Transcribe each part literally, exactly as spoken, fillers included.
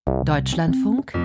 Deutschlandfunk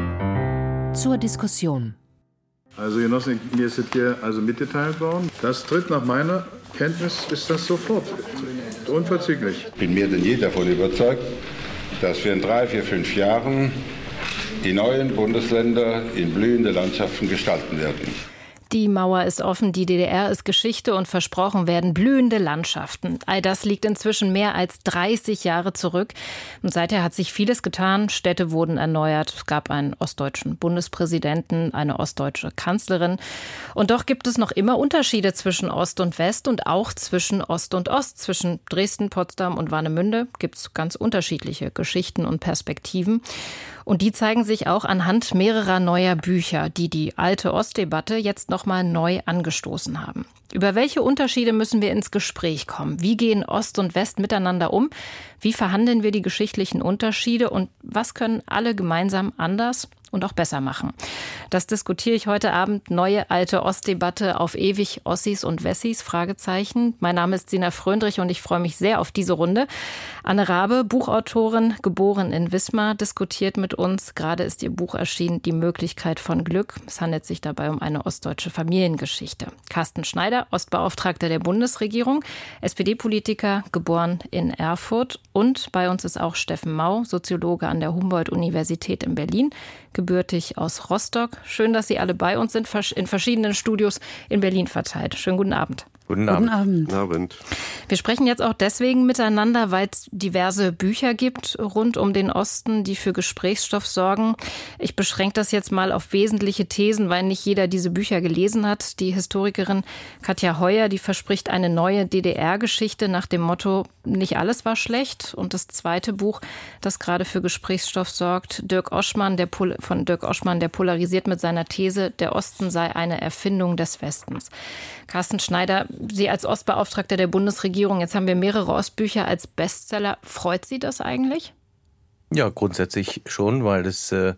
zur Diskussion. Also Genossen, mir ist es hier also mitgeteilt worden. Das tritt nach meiner Kenntnis, ist das sofort. Unverzüglich. Ich bin mehr denn je davon überzeugt, dass wir in drei, vier, fünf Jahren die neuen Bundesländer in blühende Landschaften gestalten werden. Die Mauer ist offen, die D D R ist Geschichte und versprochen werden blühende Landschaften. All das liegt inzwischen mehr als dreißig Jahre zurück. Und seither hat sich vieles getan. Städte wurden erneuert. Es gab einen ostdeutschen Bundespräsidenten, eine ostdeutsche Kanzlerin. Und doch gibt es noch immer Unterschiede zwischen Ost und West und auch zwischen Ost und Ost. Zwischen Dresden, Potsdam und Warnemünde gibt es ganz unterschiedliche Geschichten und Perspektiven. Und die zeigen sich auch anhand mehrerer neuer Bücher, die die alte Ostdebatte jetzt noch mal neu angestoßen haben. Über welche Unterschiede müssen wir ins Gespräch kommen? Wie gehen Ost und West miteinander um? Wie verhandeln wir die geschichtlichen Unterschiede? Und was können alle gemeinsam anders und auch besser machen? Das diskutiere ich heute Abend. Neue alte Ostdebatte auf ewig Ossis und Wessis? Fragezeichen. Mein Name ist Sina Fröndrich und ich freue mich sehr auf diese Runde. Anne Rabe, Buchautorin, geboren in Wismar, diskutiert mit uns. Gerade ist ihr Buch erschienen, Die Möglichkeit von Glück. Es handelt sich dabei um eine ostdeutsche Familiengeschichte. Carsten Schneider, Ostbeauftragter der Bundesregierung, S P D-Politiker, geboren in Erfurt. Und bei uns ist auch Steffen Mau, Soziologe an der Humboldt-Universität in Berlin, gebürtig aus Rostock. Schön, dass Sie alle bei uns sind, in verschiedenen Studios in Berlin verteilt. Schönen guten Abend. Guten Abend. Guten Abend. Guten Abend. Wir sprechen jetzt auch deswegen miteinander, weil es diverse Bücher gibt rund um den Osten, die für Gesprächsstoff sorgen. Ich beschränke das jetzt mal auf wesentliche Thesen, weil nicht jeder diese Bücher gelesen hat. Die Historikerin Katja Heuer, die verspricht eine neue D D R-Geschichte nach dem Motto, nicht alles war schlecht. Und das zweite Buch, das gerade für Gesprächsstoff sorgt, Dirk Oschmann, der Pol- von Dirk Oschmann, der polarisiert mit seiner These, der Osten sei eine Erfindung des Westens. Carsten Schneider, Sie als Ostbeauftragter der Bundesregierung, jetzt haben wir mehrere Ostbücher als Bestseller. Freut Sie das eigentlich? Ja, grundsätzlich schon, weil das äh,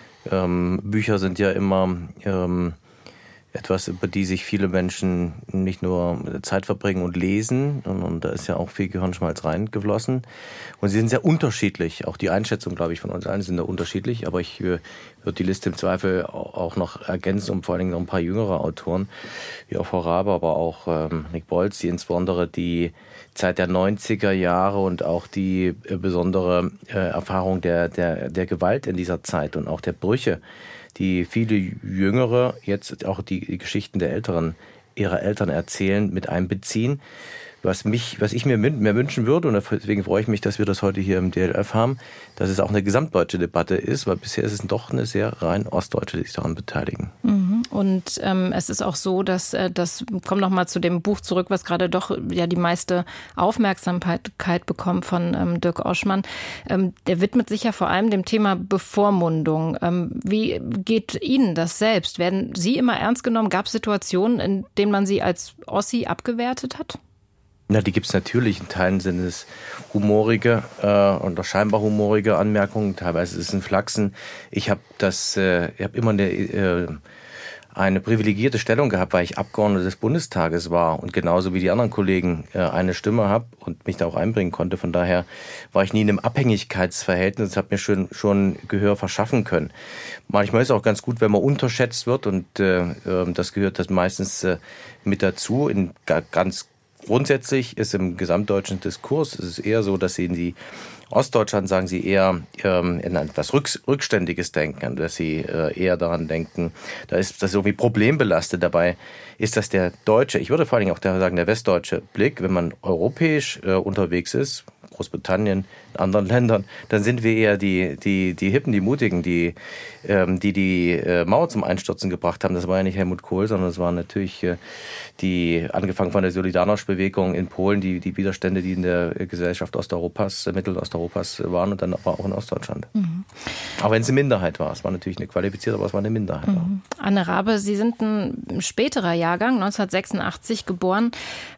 ähm, Bücher sind ja immer ähm, etwas, über die sich viele Menschen nicht nur Zeit verbringen und lesen, und, und da ist ja auch viel Gehirnschmalz reingeflossen. Und sie sind sehr unterschiedlich. Auch die Einschätzung, glaube ich, von uns allen sind da unterschiedlich. Aber ich äh, würde die Liste im Zweifel auch noch ergänzen, um vor allen Dingen noch ein paar jüngere Autoren, wie auch Frau Rabe, aber auch ähm, Nick Bolz, die insbesondere die Zeit der neunziger Jahre und auch die äh, besondere äh, Erfahrung der, der, der Gewalt in dieser Zeit und auch der Brüche, die viele Jüngere jetzt auch die, die Geschichten der Älteren, ihrer Eltern erzählen, mit einbeziehen. Was mich, was ich mir mehr wünschen würde, und deswegen freue ich mich, dass wir das heute hier im D L F haben, dass es auch eine gesamtdeutsche Debatte ist, weil bisher ist es doch eine sehr rein ostdeutsche, die sich daran beteiligen. Mhm. Und ähm, es ist auch so, dass äh, das kommt noch mal zu dem Buch zurück, was gerade doch ja die meiste Aufmerksamkeit bekommt von ähm, Dirk Oschmann. Ähm, der widmet sich ja vor allem dem Thema Bevormundung. Ähm, wie geht Ihnen das selbst? Werden Sie immer ernst genommen? Gab es Situationen, in denen man Sie als Ossi abgewertet hat? Na, die gibt es natürlich. In Teilen sind es humorige äh, oder scheinbar humorige Anmerkungen. Teilweise ist es ein Flachsen. Ich habe das, äh, ich habe immer eine, äh, eine privilegierte Stellung gehabt, weil ich Abgeordneter des Bundestages war und genauso wie die anderen Kollegen äh, eine Stimme habe und mich da auch einbringen konnte. Von daher war ich nie in einem Abhängigkeitsverhältnis. Das hat mir schon, schon Gehör verschaffen können. Manchmal ist es auch ganz gut, wenn man unterschätzt wird, und äh, das gehört das meistens äh, mit dazu. In ganz Grundsätzlich ist im gesamtdeutschen Diskurs ist es eher so, dass sie in die Ostdeutschland sagen sie eher ähm, in etwas Rücks- Rückständiges denken, dass sie äh, eher daran denken, da ist das irgendwie problembelastet. Dabei ist das der deutsche, ich würde vor allem auch der, sagen, der westdeutsche Blick, wenn man europäisch äh, unterwegs ist, Großbritannien, in anderen Ländern, dann sind wir eher die, die, die Hippen, die Mutigen, die ähm, die, die äh, Mauer zum Einstürzen gebracht haben. Das war ja nicht Helmut Kohl, sondern das waren natürlich äh, die, angefangen von der Solidarność-Bewegung in Polen, die, die Widerstände, die in der Gesellschaft Osteuropas, äh, Mittelosteuropas waren und dann aber auch in Ostdeutschland. Mhm. Auch wenn es eine Minderheit war. Es war natürlich eine qualifizierte, aber es war eine Minderheit. Mhm. Anne Rabe, Sie sind ein späterer Jahrgang, neunzehnhundertsechsundachtzig geboren.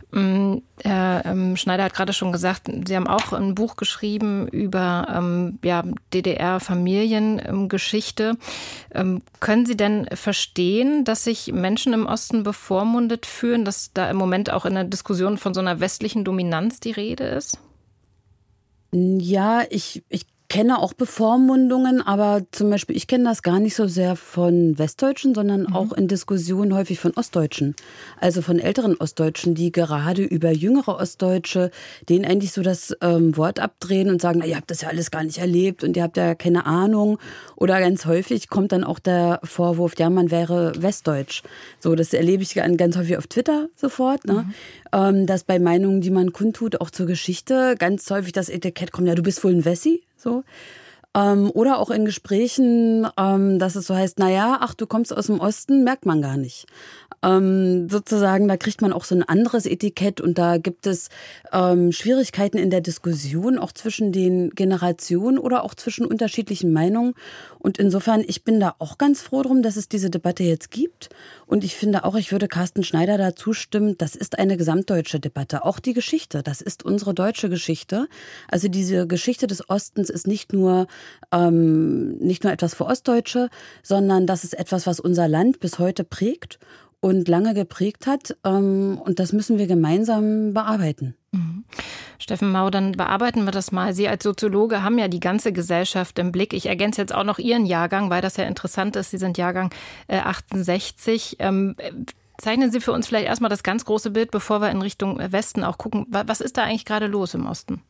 Herr Schneider hat gerade schon gesagt, Sie haben auch ein Buch geschrieben über ähm, ja, D D R-Familiengeschichte. Ähm, können Sie denn verstehen, dass sich Menschen im Osten bevormundet fühlen, dass da im Moment auch in der Diskussion von so einer westlichen Dominanz die Rede ist? Ja, ich, ich kenne auch Bevormundungen, aber zum Beispiel, ich kenne das gar nicht so sehr von Westdeutschen, sondern mhm. auch in Diskussionen häufig von Ostdeutschen. Also von älteren Ostdeutschen, die gerade über jüngere Ostdeutsche, denen eigentlich so das ähm, Wort abdrehen und sagen, na, ihr habt das ja alles gar nicht erlebt und ihr habt ja keine Ahnung. Oder ganz häufig kommt dann auch der Vorwurf, ja, man wäre Westdeutsch. So, das erlebe ich ganz häufig auf Twitter sofort, ne? Mhm. Ähm, dass bei Meinungen, die man kundtut, auch zur Geschichte, ganz häufig das Etikett kommt, ja, du bist wohl ein Wessi. So. Ähm, oder auch in Gesprächen, ähm, dass es so heißt, naja, ach, du kommst aus dem Osten, merkt man gar nicht. Ähm, sozusagen, da kriegt man auch so ein anderes Etikett und da gibt es ähm, Schwierigkeiten in der Diskussion, auch zwischen den Generationen oder auch zwischen unterschiedlichen Meinungen. Und insofern, ich bin da auch ganz froh drum, dass es diese Debatte jetzt gibt. Und ich finde auch, ich würde Carsten Schneider da zustimmen, das ist eine gesamtdeutsche Debatte. Auch die Geschichte, das ist unsere deutsche Geschichte. Also diese Geschichte des Ostens ist nicht nur, ähm, nicht nur etwas für Ostdeutsche, sondern das ist etwas, was unser Land bis heute prägt und lange geprägt hat. Und das müssen wir gemeinsam bearbeiten. Mhm. Steffen Mau, dann bearbeiten wir das mal. Sie als Soziologe haben ja die ganze Gesellschaft im Blick. Ich ergänze jetzt auch noch Ihren Jahrgang, weil das ja interessant ist. Sie sind Jahrgang äh, achtundsechzig. Ähm, zeichnen Sie für uns vielleicht erstmal das ganz große Bild, bevor wir in Richtung Westen auch gucken. Was ist da eigentlich gerade los im Osten?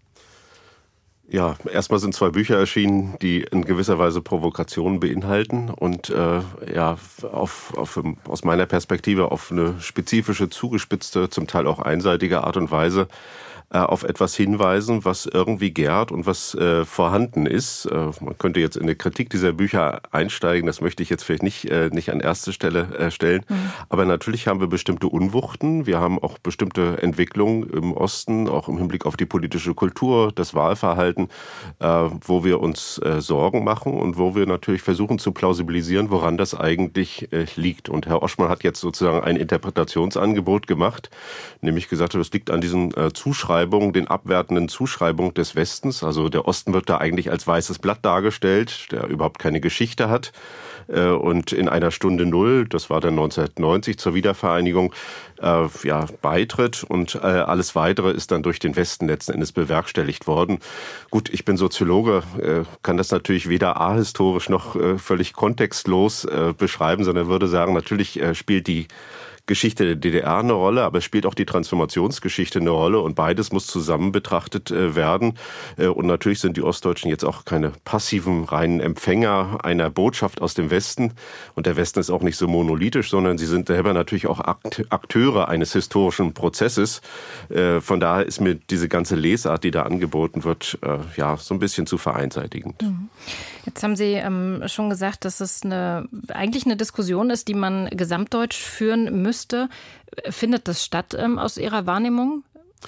Ja, erstmal sind zwei Bücher erschienen, die in gewisser Weise Provokationen beinhalten und äh, ja auf, auf, aus meiner Perspektive auf eine spezifische, zugespitzte, zum Teil auch einseitige Art und Weise äh, auf etwas hinweisen, was irgendwie gärt und was äh, vorhanden ist. Äh, man könnte jetzt in eine Kritik dieser Bücher einsteigen, das möchte ich jetzt vielleicht nicht, äh, nicht an erste Stelle äh, stellen. Mhm. Aber natürlich haben wir bestimmte Unwuchten, wir haben auch bestimmte Entwicklungen im Osten, auch im Hinblick auf die politische Kultur, das Wahlverhalten, äh, wo wir uns äh, Sorgen machen und wo wir natürlich versuchen zu plausibilisieren, woran das eigentlich äh, liegt. Und Herr Oschmann hat jetzt sozusagen ein Interpretationsangebot gemacht, nämlich gesagt, es liegt an diesen äh, Zuschreibungen, den abwertenden Zuschreibungen des Westens. Also der Osten wird da eigentlich als weißes Blatt dargestellt, der überhaupt keine Geschichte hat. Äh, und in einer Stunde Null, das war dann neunzehnhundertneunzig zur Wiedervereinigung, äh, ja, beitritt und äh, alles Weitere ist dann durch den Westen letzten Endes bewerkstelligt worden. Gut, ich bin Soziologe, äh, kann das natürlich weder ahistorisch noch äh, völlig kontextlos äh, beschreiben, sondern würde sagen, natürlich äh, spielt die Geschichte der D D R eine Rolle, aber es spielt auch die Transformationsgeschichte eine Rolle und beides muss zusammen betrachtet äh, werden. Äh, und natürlich sind die Ostdeutschen jetzt auch keine passiven, reinen Empfänger einer Botschaft aus dem Westen. Und der Westen ist auch nicht so monolithisch, sondern sie sind selber natürlich auch Akteure eines historischen Prozesses. Äh, von daher ist mir diese ganze Lesart, die da angeboten wird, äh, ja, so ein bisschen zu vereinseitigend. Jetzt haben Sie ähm, schon gesagt, dass es eine, eigentlich eine Diskussion ist, die man gesamtdeutsch führen müsste. Findet das statt ähm, aus Ihrer Wahrnehmung?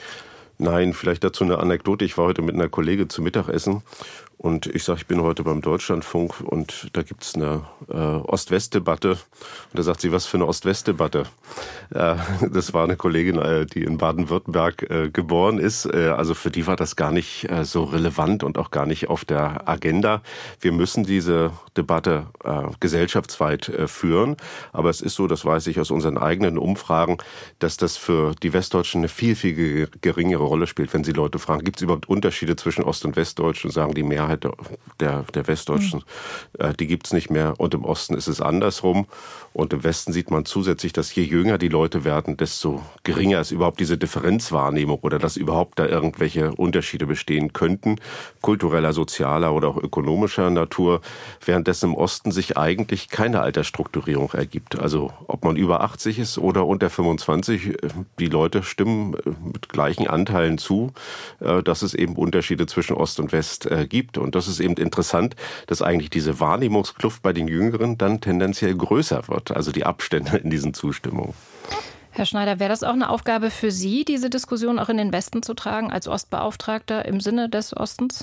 Nein, vielleicht dazu eine Anekdote. Ich war heute mit einer Kollegin zu Mittagessen und ich sage, ich bin heute beim Deutschlandfunk und da gibt es eine äh, Ost-West-Debatte. Und da sagt sie, was für eine Ost-West-Debatte? Äh, das war eine Kollegin, äh, die in Baden-Württemberg äh, geboren ist. Äh, also für die war das gar nicht äh, so relevant und auch gar nicht auf der Agenda. Wir müssen diese Debatte äh, gesellschaftsweit äh, führen. Aber es ist so, das weiß ich aus unseren eigenen Umfragen, dass das für die Westdeutschen eine viel, viel geringere Rolle spielt. Wenn Sie Leute fragen, gibt es überhaupt Unterschiede zwischen Ost- und Westdeutschen, sagen die Mehrheit Der, der, der Westdeutschen, mhm. äh, die gibt's nicht mehr. Und im Osten ist es andersrum. Und im Westen sieht man zusätzlich, dass je jünger die Leute werden, desto geringer ist überhaupt diese Differenzwahrnehmung oder dass überhaupt da irgendwelche Unterschiede bestehen könnten, kultureller, sozialer oder auch ökonomischer Natur, währenddessen im Osten sich eigentlich keine Altersstrukturierung ergibt. Also ob man über achtzig ist oder unter fünfundzwanzig, die Leute stimmen mit gleichen Anteilen zu, äh, dass es eben Unterschiede zwischen Ost und West äh, gibt. Und das ist eben interessant, dass eigentlich diese Wahrnehmungskluft bei den Jüngeren dann tendenziell größer wird. Also die Abstände in diesen Zustimmungen. Herr Schneider, wäre das auch eine Aufgabe für Sie, diese Diskussion auch in den Westen zu tragen, als Ostbeauftragter im Sinne des Ostens?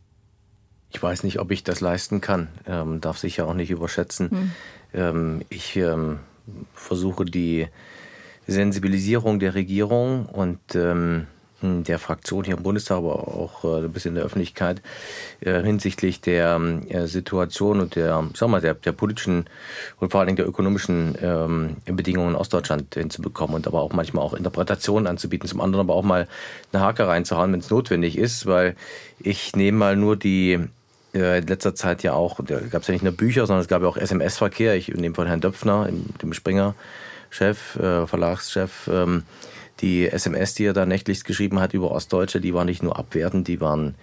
Ich weiß nicht, ob ich das leisten kann. Ähm, darf sicher auch nicht überschätzen. Hm. Ähm, ich ähm, versuche die Sensibilisierung der Regierung und ähm, der Fraktion hier im Bundestag, aber auch äh, ein bisschen in der Öffentlichkeit äh, hinsichtlich der äh, Situation und der, sag mal, der, der politischen und vor allen Dingen der ökonomischen ähm, Bedingungen in Ostdeutschland hinzubekommen und aber auch manchmal auch Interpretationen anzubieten, zum anderen aber auch mal eine Hake reinzuhauen, wenn es notwendig ist, weil ich nehme mal nur die äh, in letzter Zeit ja auch, da gab es ja nicht nur Bücher, sondern es gab ja auch S M S-Verkehr. Ich nehme von Herrn Döpfner, dem Springer-Chef, äh, Verlagschef, ähm, die S M S, die er da nächtlichst geschrieben hat über Ostdeutsche, die waren nicht nur abwertend, die waren,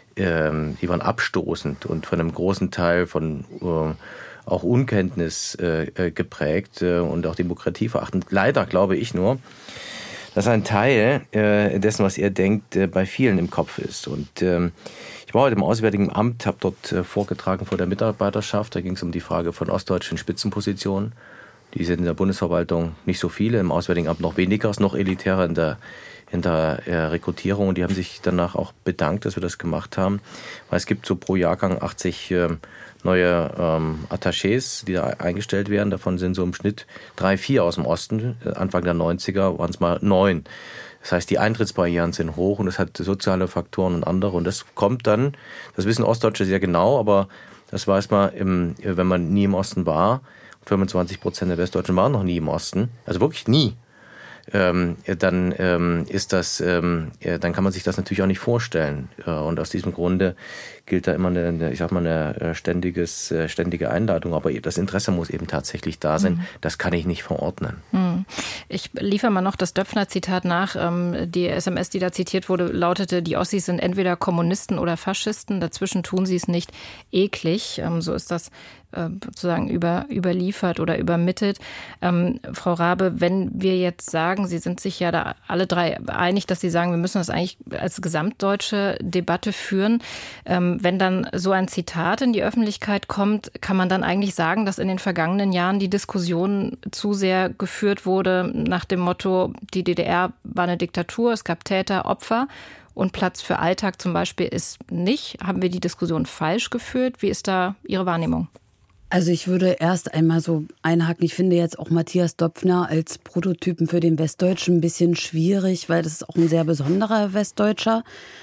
ähm, die waren abstoßend und von einem großen Teil von äh, auch Unkenntnis äh, geprägt äh, und auch demokratieverachtend. Leider glaube ich nur, dass ein Teil äh, dessen, was er denkt, äh, bei vielen im Kopf ist. Und ähm, ich war heute im Auswärtigen Amt, habe dort äh, vorgetragen vor der Mitarbeiterschaft. Da ging es um die Frage von ostdeutschen Spitzenpositionen. Die sind in der Bundesverwaltung nicht so viele, im Auswärtigen Amt noch weniger, ist noch elitärer in der, in der äh, Rekrutierung. Und die haben sich danach auch bedankt, dass wir das gemacht haben. Weil es gibt so pro Jahrgang achtzig äh, neue ähm, Attachés, die da eingestellt werden. Davon sind so im Schnitt drei, vier aus dem Osten. Anfang der neunziger waren es mal neun. Das heißt, die Eintrittsbarrieren sind hoch und es hat soziale Faktoren und andere. Und das kommt dann, das wissen Ostdeutsche sehr genau, aber das weiß man, im, wenn man nie im Osten war. fünfundzwanzig Prozent der Westdeutschen waren noch nie im Osten. Also wirklich nie. Ähm, dann ähm, ist das, ähm, ja, dann kann man sich das natürlich auch nicht vorstellen. Äh, und aus diesem Grunde gilt da immer eine, eine ich sag mal, eine ständiges, äh, ständige Einladung. Aber das Interesse muss eben tatsächlich da sein. Mhm. Das kann ich nicht verordnen. Mhm. Ich liefere mal noch das Döpfner-Zitat nach. Ähm, die S M S, die da zitiert wurde, lautete: Die Ossis sind entweder Kommunisten oder Faschisten. Dazwischen tun sie es nicht. Eklig. Ähm, so ist das äh, sozusagen über, überliefert oder übermittelt. Ähm, Frau Raabe, wenn wir jetzt sagen, Sie sind sich ja da alle drei einig, dass Sie sagen, wir müssen das eigentlich als gesamtdeutsche Debatte führen. Ähm, wenn dann so ein Zitat in die Öffentlichkeit kommt, kann man dann eigentlich sagen, dass in den vergangenen Jahren die Diskussion zu sehr geführt wurde nach dem Motto, die D D R war eine Diktatur, es gab Täter, Opfer und Platz für Alltag zum Beispiel ist nicht. Haben wir die Diskussion falsch geführt? Wie ist da Ihre Wahrnehmung? Also ich würde erst einmal so einhaken. Ich finde jetzt auch Matthias Döpfner als Prototypen für den Westdeutschen ein bisschen schwierig, weil das ist auch ein sehr besonderer Westdeutscher.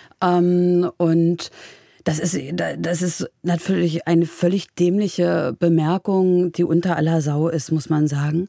Ähm, und das ist, das ist natürlich eine völlig dämliche Bemerkung, die unter aller Sau ist, muss man sagen.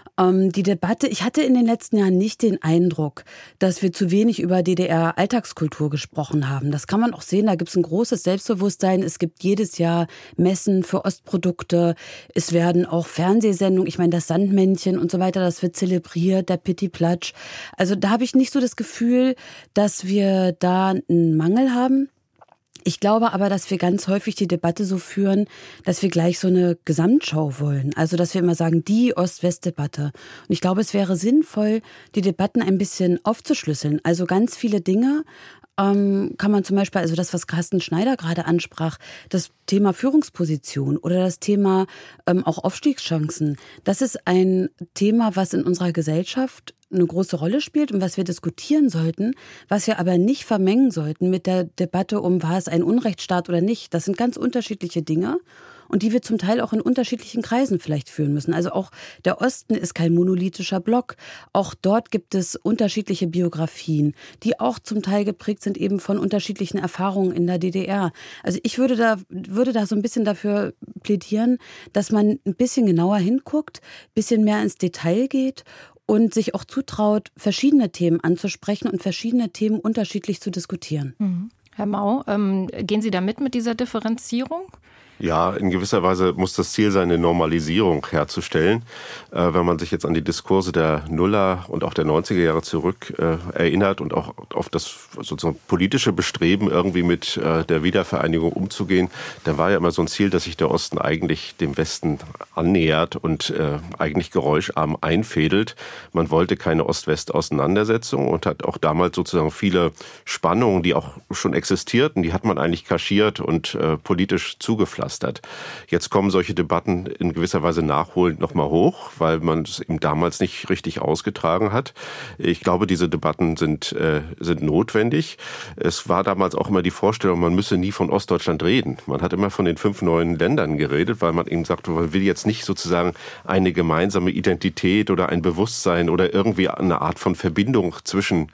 Die Debatte, ich hatte in den letzten Jahren nicht den Eindruck, dass wir zu wenig über D D R-Alltagskultur gesprochen haben. Das kann man auch sehen, da gibt es ein großes Selbstbewusstsein. Es gibt jedes Jahr Messen für Ostprodukte. Es werden auch Fernsehsendungen, ich meine das Sandmännchen und so weiter, das wird zelebriert, der Pitti-Platsch. Also da habe ich nicht so das Gefühl, dass wir da einen Mangel haben. Ich glaube aber, dass wir ganz häufig die Debatte so führen, dass wir gleich so eine Gesamtschau wollen. Also, dass wir immer sagen, die Ost-West-Debatte. Und ich glaube, es wäre sinnvoll, die Debatten ein bisschen aufzuschlüsseln. Also ganz viele Dinge ähm, kann man zum Beispiel, also das, was Carsten Schneider gerade ansprach, das Thema Führungsposition oder das Thema ähm, auch Aufstiegschancen. Das ist ein Thema, was in unserer Gesellschaft eine große Rolle spielt und was wir diskutieren sollten, was wir aber nicht vermengen sollten mit der Debatte um, war es ein Unrechtsstaat oder nicht. Das sind ganz unterschiedliche Dinge und die wir zum Teil auch in unterschiedlichen Kreisen vielleicht führen müssen. Also auch der Osten ist kein monolithischer Block. Auch dort gibt es unterschiedliche Biografien, die auch zum Teil geprägt sind eben von unterschiedlichen Erfahrungen in der D D R. Also ich würde da, würde da so ein bisschen dafür plädieren, dass man ein bisschen genauer hinguckt, ein bisschen mehr ins Detail geht und sich auch zutraut, verschiedene Themen anzusprechen und verschiedene Themen unterschiedlich zu diskutieren. Mhm. Herr Mau, ähm, gehen Sie da mit mit dieser Differenzierung? Ja, in gewisser Weise muss das Ziel sein, eine Normalisierung herzustellen. Äh, wenn man sich jetzt an die Diskurse der Nuller und auch der neunziger Jahre zurück äh, erinnert und auch auf das sozusagen politische Bestreben, irgendwie mit äh, der Wiedervereinigung umzugehen, dann war ja immer so ein Ziel, dass sich der Osten eigentlich dem Westen annähert und äh, eigentlich geräuscharm einfädelt. Man wollte keine Ost-West-Auseinandersetzung und hat auch damals sozusagen viele Spannungen, die auch schon existierten, die hat man eigentlich kaschiert und äh, politisch zugepflastert. Jetzt kommen solche Debatten in gewisser Weise nachholend nochmal hoch, weil man es eben damals nicht richtig ausgetragen hat. Ich glaube, diese Debatten sind, äh, sind notwendig. Es war damals auch immer die Vorstellung, man müsse nie von Ostdeutschland reden. Man hat immer von den fünf neuen Ländern geredet, weil man eben sagte, man will jetzt nicht sozusagen eine gemeinsame Identität oder ein Bewusstsein oder irgendwie eine Art von Verbindung zwischen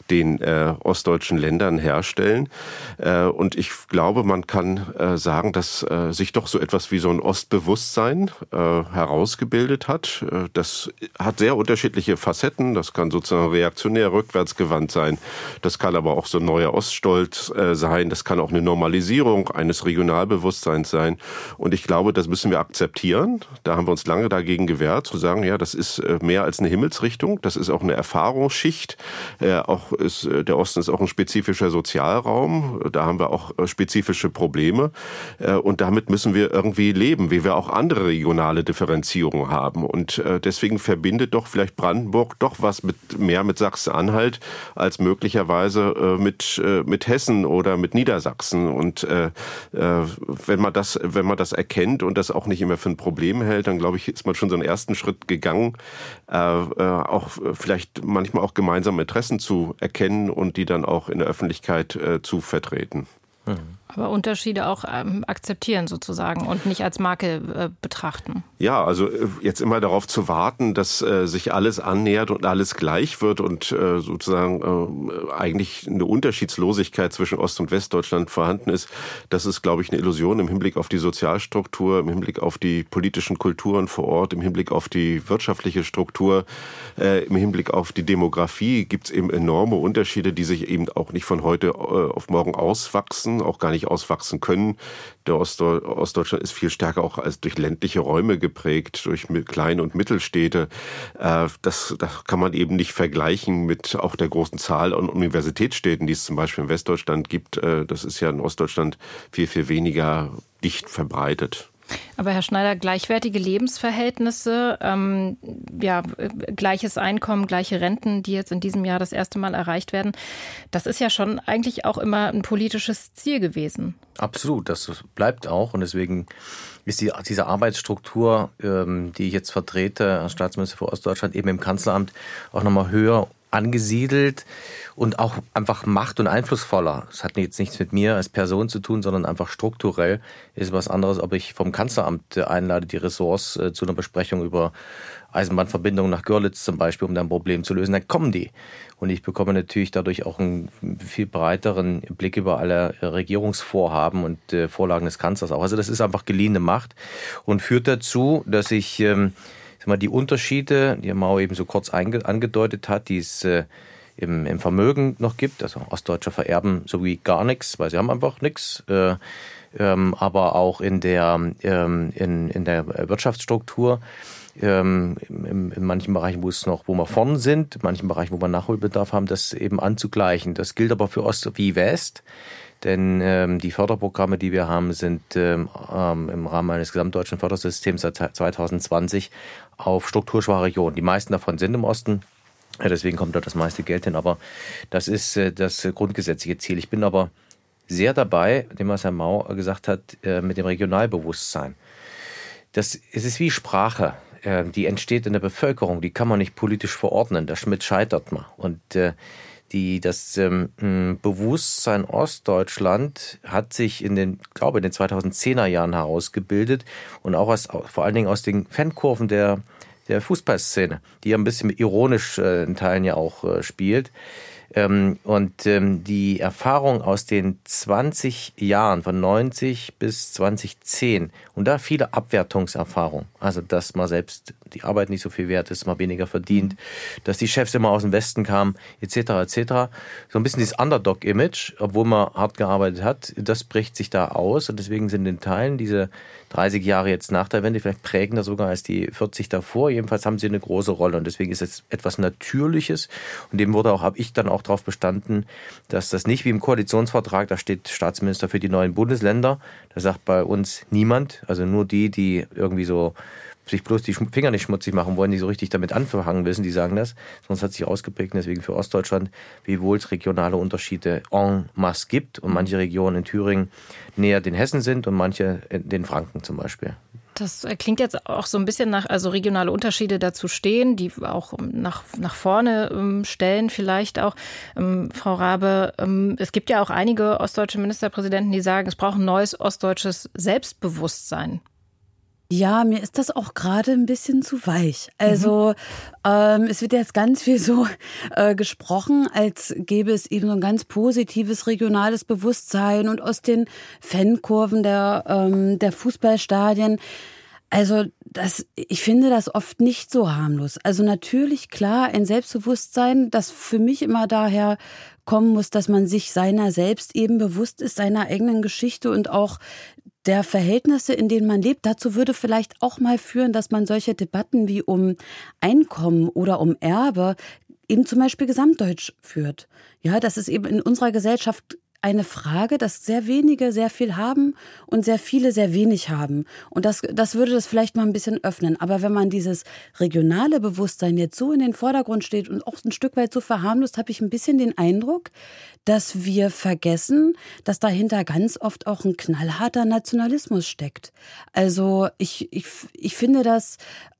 den äh, ostdeutschen Ländern herstellen. Äh, und ich glaube, man kann äh, sagen, dass äh, sich doch so etwas wie so ein Ostbewusstsein äh, herausgebildet hat. Äh, das hat sehr unterschiedliche Facetten. Das kann sozusagen reaktionär, rückwärtsgewandt sein. Das kann aber auch so ein neuer Oststolz äh, sein. Das kann auch eine Normalisierung eines Regionalbewusstseins sein. Und ich glaube, das müssen wir akzeptieren. Da haben wir uns lange dagegen gewehrt, zu sagen, ja, das ist äh, mehr als eine Himmelsrichtung. Das ist auch eine Erfahrungsschicht. Äh, auch ist, äh, der Osten ist auch ein spezifischer Sozialraum. Da haben wir auch äh, spezifische Probleme. Äh, und damit müssen wir irgendwie leben, wie wir auch andere regionale Differenzierungen haben. Und äh, deswegen verbindet doch vielleicht Brandenburg doch was mit mehr mit Sachsen-Anhalt als möglicherweise äh, mit äh, mit Hessen oder mit Niedersachsen. Und äh, äh, wenn man das wenn man das erkennt und das auch nicht immer für ein Problem hält, dann glaube ich, ist man schon so einen ersten Schritt gegangen, äh, äh, auch vielleicht manchmal auch gemeinsame Interessen zu erkennen und die dann auch in der Öffentlichkeit äh, zu vertreten. Mhm. Aber Unterschiede auch ähm, akzeptieren sozusagen und nicht als Marke äh, betrachten. Ja, also jetzt immer darauf zu warten, dass äh, sich alles annähert und alles gleich wird und äh, sozusagen äh, eigentlich eine Unterschiedslosigkeit zwischen Ost- und Westdeutschland vorhanden ist, das ist, glaube ich, eine Illusion im Hinblick auf die Sozialstruktur, im Hinblick auf die politischen Kulturen vor Ort, im Hinblick auf die wirtschaftliche Struktur, äh, im Hinblick auf die Demografie gibt es eben enorme Unterschiede, die sich eben auch nicht von heute äh, auf morgen auswachsen, auch gar nicht auswachsen können. Der Ostdeu- Ostdeutschland ist viel stärker auch als durch ländliche Räume geprägt, durch Klein- und Mittelstädte. Äh, das, das kann man eben nicht vergleichen mit auch der großen Zahl an Universitätsstädten, die es zum Beispiel in Westdeutschland gibt. Äh, das ist ja in Ostdeutschland viel, viel weniger dicht verbreitet. Aber Herr Schneider, gleichwertige Lebensverhältnisse, ähm, ja, gleiches Einkommen, gleiche Renten, die jetzt in diesem Jahr das erste Mal erreicht werden, das ist ja schon eigentlich auch immer ein politisches Ziel gewesen. Absolut, das bleibt auch und deswegen ist die, diese Arbeitsstruktur, ähm, die ich jetzt vertrete als Staatsminister für Ostdeutschland, eben im Kanzleramt auch nochmal höher angesiedelt und auch einfach macht- und einflussvoller. Das hat jetzt nichts mit mir als Person zu tun, sondern einfach strukturell ist was anderes, ob ich vom Kanzleramt einlade, die Ressorts äh, zu einer Besprechung über Eisenbahnverbindungen nach Görlitz zum Beispiel, um da ein Problem zu lösen, dann kommen die. Und ich bekomme natürlich dadurch auch einen viel breiteren Blick über alle Regierungsvorhaben und äh, Vorlagen des Kanzlers auch. Also das ist einfach geliehene Macht und führt dazu, dass ich ähm, die Unterschiede, die Herr Mauer eben so kurz einge- angedeutet hat, die es äh, im, im Vermögen noch gibt, also Ostdeutsche vererben so wie gar nichts, weil sie haben einfach nichts, äh, ähm, aber auch in der, ähm, in, in der Wirtschaftsstruktur, ähm, in, in manchen Bereichen, wo es noch, wo wir vorn sind, in manchen Bereichen, wo wir Nachholbedarf haben, das eben anzugleichen. Das gilt aber für Ost wie West. Denn ähm, die Förderprogramme, die wir haben, sind ähm, im Rahmen eines gesamtdeutschen Fördersystems seit zwanzig zwanzig auf strukturschwache Regionen. Die meisten davon sind im Osten, ja, deswegen kommt dort das meiste Geld hin. Aber das ist äh, das grundgesetzliche Ziel. Ich bin aber sehr dabei, dem was Herr Mau gesagt hat, äh, mit dem Regionalbewusstsein. Das, es ist wie Sprache. Äh, die entsteht in der Bevölkerung, die kann man nicht politisch verordnen. Damit scheitert man. Und äh, Die, das ähm, Bewusstsein Ostdeutschland hat sich in den, glaube in den zweitausendzehner Jahren herausgebildet und auch aus, vor allen Dingen aus den Fankurven der, der Fußballszene, die ja ein bisschen ironisch äh, in Teilen ja auch äh, spielt. Ähm, und ähm, die Erfahrung aus den zwanzig Jahren, von neunzig bis zweitausendzehn, und da viele Abwertungserfahrungen, also dass man selbst die Arbeit nicht so viel wert ist, man weniger verdient, dass die Chefs immer aus dem Westen kamen, et cetera et cetera. So ein bisschen dieses Underdog-Image, obwohl man hart gearbeitet hat, das bricht sich da aus und deswegen sind in Teilen diese dreißig Jahre jetzt nach der Wende vielleicht prägender sogar als die vierzig davor. Jedenfalls haben sie eine große Rolle und deswegen ist es etwas Natürliches und dem wurde auch, habe ich dann auch darauf bestanden, dass das nicht wie im Koalitionsvertrag, da steht Staatsminister für die neuen Bundesländer, da sagt bei uns niemand, also nur die, die irgendwie so sich bloß die Finger nicht schmutzig machen wollen, die so richtig damit anfangen wissen, die sagen das. Sonst hat sich ausgeprägt, deswegen für Ostdeutschland, wiewohl es regionale Unterschiede en masse gibt und manche Regionen in Thüringen näher den Hessen sind und manche den Franken zum Beispiel. Das klingt jetzt auch so ein bisschen nach, also regionale Unterschiede dazu stehen, die auch nach, nach vorne ähm, stellen vielleicht auch. Ähm, Frau Raabe, ähm, es gibt ja auch einige ostdeutsche Ministerpräsidenten, die sagen, es braucht ein neues ostdeutsches Selbstbewusstsein. Ja, mir ist das auch gerade ein bisschen zu weich. Also mhm. ähm, es wird jetzt ganz viel so äh, gesprochen, als gäbe es eben so ein ganz positives regionales Bewusstsein und aus den Fankurven der, ähm, der Fußballstadien. Also das, ich finde das oft nicht so harmlos. Also natürlich, klar, ein Selbstbewusstsein, das für mich immer daher kommen muss, dass man sich seiner selbst eben bewusst ist, seiner eigenen Geschichte und auch der Verhältnisse, in denen man lebt. Dazu würde vielleicht auch mal führen, dass man solche Debatten wie um Einkommen oder um Erbe eben zum Beispiel gesamtdeutsch führt. Ja, das ist eben in unserer Gesellschaft eine Frage, dass sehr wenige sehr viel haben und sehr viele sehr wenig haben. Und das, das würde das vielleicht mal ein bisschen öffnen. Aber wenn man dieses regionale Bewusstsein jetzt so in den Vordergrund steht und auch ein Stück weit so verharmlost, habe ich ein bisschen den Eindruck, dass wir vergessen, dass dahinter ganz oft auch ein knallharter Nationalismus steckt. Also ich, ich, ich finde, das,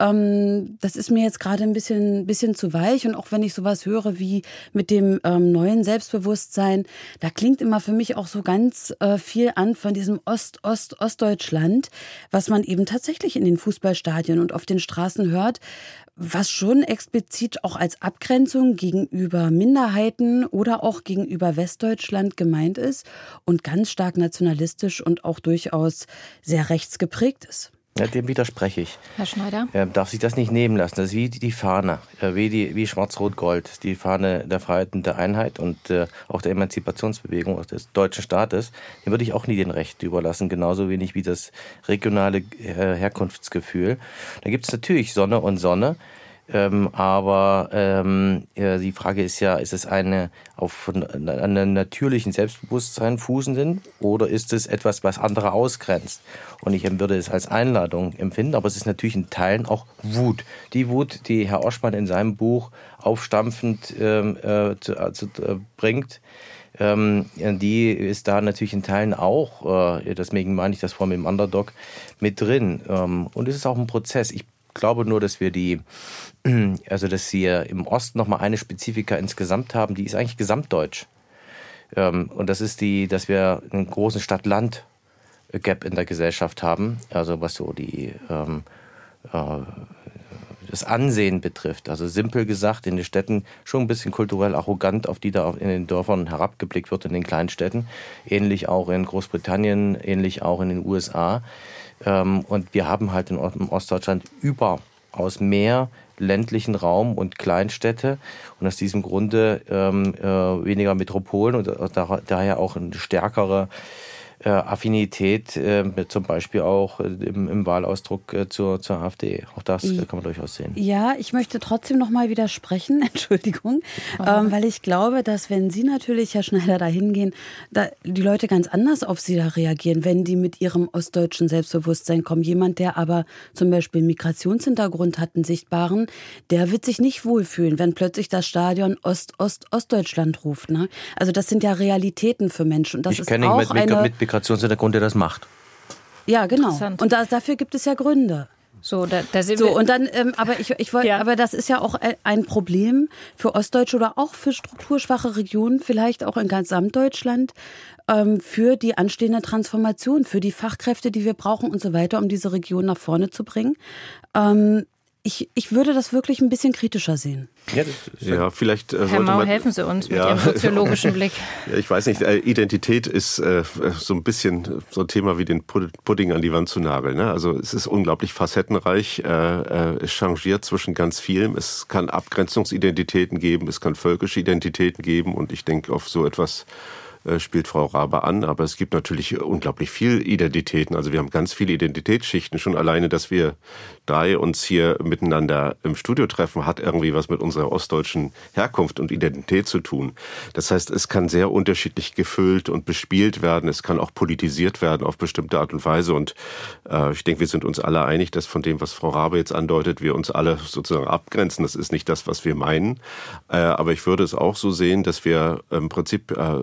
ähm, das ist mir jetzt gerade ein bisschen, bisschen zu weich. Und auch wenn ich sowas höre wie mit dem ähm, neuen Selbstbewusstsein, da klingt immer für mich auch so ganz äh, viel an von diesem Ost-Ost-Ostdeutschland, was man eben tatsächlich in den Fußballstadien und auf den Straßen hört, was schon explizit auch als Abgrenzung gegenüber Minderheiten oder auch gegenüber Westdeutschland gemeint ist und ganz stark nationalistisch und auch durchaus sehr rechtsgeprägt ist. Ja, dem widerspreche ich. Herr Schneider? Er darf sich das nicht nehmen lassen. Das ist wie die Fahne, wie, die, wie Schwarz-Rot-Gold, die Fahne der Freiheit und der Einheit und äh, auch der Emanzipationsbewegung auch des deutschen Staates. Den würde ich auch nie den Rechten überlassen, genauso wenig wie das regionale äh, Herkunftsgefühl. Da gibt es natürlich Sonne und Sonne. Ähm, aber ähm, ja, die Frage ist ja, ist es eine auf einem natürlichen Selbstbewusstsein fußenden oder ist es etwas, was andere ausgrenzt? Und ich würde es als Einladung empfinden, aber es ist natürlich in Teilen auch Wut. Die Wut, die Herr Oschmann in seinem Buch aufstampfend ähm, äh, zu, äh, zu, äh, bringt, ähm, die ist da natürlich in Teilen auch, äh, deswegen meine ich das vor mit dem Underdog, mit drin. Ähm, und es ist auch ein Prozess. Ich glaube nur, dass wir die, also dass wir im Osten nochmal eine Spezifika insgesamt haben, die ist eigentlich gesamtdeutsch. Und das ist die, dass wir einen großen Stadt-Land-Gap in der Gesellschaft haben, also was so die, ähm, äh, das Ansehen betrifft. Also simpel gesagt, in den Städten schon ein bisschen kulturell arrogant, auf die da in den Dörfern herabgeblickt wird, in den kleinen Städten. Ähnlich auch in Großbritannien, ähnlich auch in den U S A. Und wir haben halt in Ostdeutschland überaus mehr ländlichen Raum und Kleinstädte und aus diesem Grunde ähm, äh, weniger Metropolen und da, daher auch eine stärkere äh, Affinität, äh, zum Beispiel auch äh, im, im Wahlausdruck äh, zur, zur AfD. Auch das äh, kann man durchaus sehen. Ja, ich möchte trotzdem noch mal widersprechen, Entschuldigung, oh. ähm, weil ich glaube, dass wenn Sie natürlich, Herr Schneider, da hingehen, da die Leute ganz anders auf Sie da reagieren, wenn die mit ihrem ostdeutschen Selbstbewusstsein kommen. Jemand, der aber zum Beispiel einen Migrationshintergrund hat, einen sichtbaren, der wird sich nicht wohlfühlen, wenn plötzlich das Stadion Ost-Ost-Ostdeutschland ruft. Ne? Also das sind ja Realitäten für Menschen. Und das ich ist kenne auch mit, mit, eine mit Migrationshintergrund, der das macht. Ja, genau. Und da, dafür gibt es ja Gründe. So, da, da sind so wir. und dann, ähm, aber ich, ich wollte, Ja. aber das ist ja auch ein Problem für Ostdeutsche oder auch für strukturschwache Regionen, vielleicht auch in Gesamtdeutschland, ähm, für die anstehende Transformation, für die Fachkräfte, die wir brauchen und so weiter, um diese Region nach vorne zu bringen. Ähm, Ich, ich würde das wirklich ein bisschen kritischer sehen. Ja, ja vielleicht äh, Herr Mau, man, helfen Sie uns mit ja, Ihrem soziologischen Blick. Ja, ich weiß nicht, äh, Identität ist äh, so ein bisschen so ein Thema wie den Pudding an die Wand zu nageln. Ne? Also es ist unglaublich facettenreich, äh, äh, es changiert zwischen ganz vielem. Es kann Abgrenzungsidentitäten geben, es kann völkische Identitäten geben und ich denke, auf so etwas spielt Frau Rabe an, aber es gibt natürlich unglaublich viel Identitäten. Also wir haben ganz viele Identitätsschichten. Schon alleine, dass wir drei uns hier miteinander im Studio treffen, hat irgendwie was mit unserer ostdeutschen Herkunft und Identität zu tun. Das heißt, es kann sehr unterschiedlich gefüllt und bespielt werden. Es kann auch politisiert werden auf bestimmte Art und Weise. Und äh, ich denke, wir sind uns alle einig, dass von dem, was Frau Rabe jetzt andeutet, wir uns alle sozusagen abgrenzen. Das ist nicht das, was wir meinen. Äh, aber ich würde es auch so sehen, dass wir im Prinzip äh, zu sagen,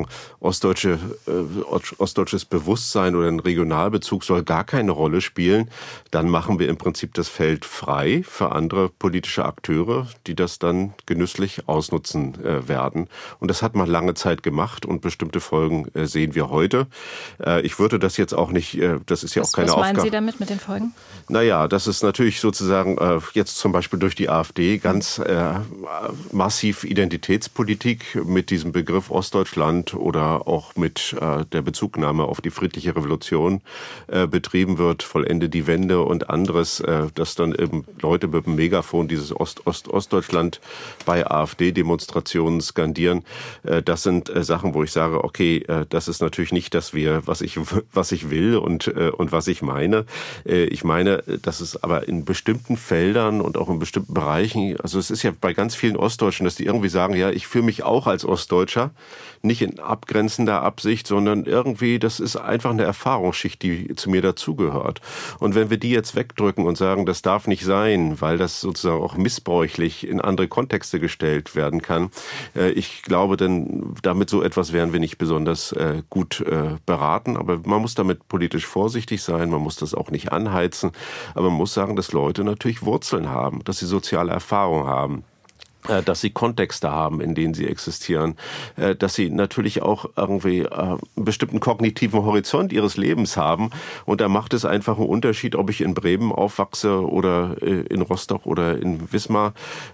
ostdeutsche, äh, ostdeutsches Bewusstsein oder ein Regionalbezug soll gar keine Rolle spielen, dann machen wir im Prinzip das Feld frei für andere politische Akteure, die das dann genüsslich ausnutzen äh, werden. Und das hat man lange Zeit gemacht und bestimmte Folgen äh, sehen wir heute. Äh, ich würde das jetzt auch nicht, äh, das ist ja was, auch keine Aufgabe. Was meinen Aufgabe. Sie damit mit den Folgen? Naja, das ist natürlich sozusagen äh, jetzt zum Beispiel durch die AfD ganz äh, massiv Identitätspolitik mit diesem Begriff Ostdeutschland oder auch mit äh, der Bezugnahme auf die friedliche Revolution äh, betrieben wird, vollende die Wende und anderes, äh, dass dann eben Leute mit dem Megafon dieses Ost-Ost-Ostdeutschland bei AfD-Demonstrationen skandieren. Äh, das sind äh, Sachen, wo ich sage, okay, äh, das ist natürlich nicht das, wir, was ich, was ich will und, äh, und was ich meine. Äh, ich meine, dass es aber in bestimmten Feldern und auch in bestimmten Bereichen, also es ist ja bei ganz vielen Ostdeutschen, dass die irgendwie sagen, ja, ich fühle mich auch als Ostdeutscher, nicht in abgrenzender Absicht, sondern irgendwie, das ist einfach eine Erfahrungsschicht, die zu mir dazugehört. Und wenn wir die jetzt wegdrücken und sagen, das darf nicht sein, weil das sozusagen auch missbräuchlich in andere Kontexte gestellt werden kann, äh, ich glaube, denn damit so etwas wären wir nicht besonders äh, gut äh, beraten. Aber man muss damit politisch vorsichtig sein, man muss das auch nicht anheizen, aber man muss sagen, dass Leute natürlich Wurzeln haben, dass sie soziale Erfahrung haben, dass sie Kontexte haben, in denen sie existieren, dass sie natürlich auch irgendwie einen bestimmten kognitiven Horizont ihres Lebens haben. Und da macht es einfach einen Unterschied, ob ich in Bremen aufwachse oder in Rostock oder in Wismar.